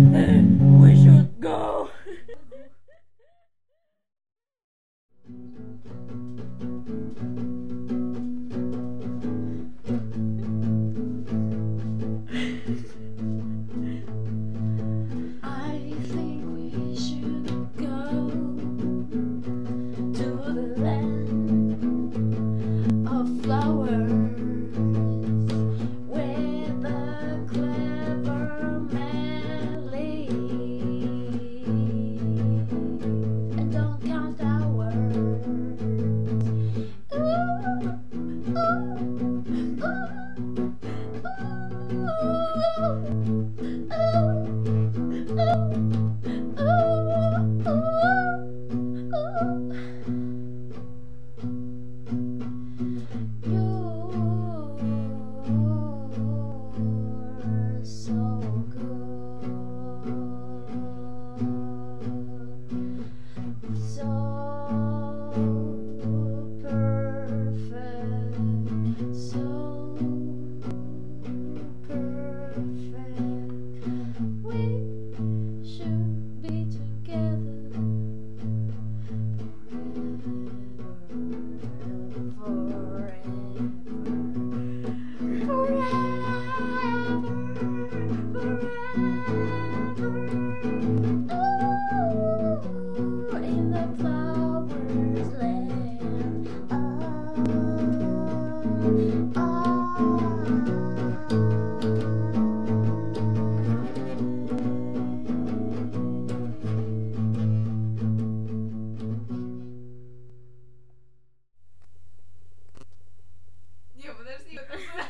We should go. I think we should go to the land of flowers, where the clever man lives, and don't count hours. Ooh, ooh, You're so good, so perfect, so perfect. We should be together in the flowers land. Не, подожди,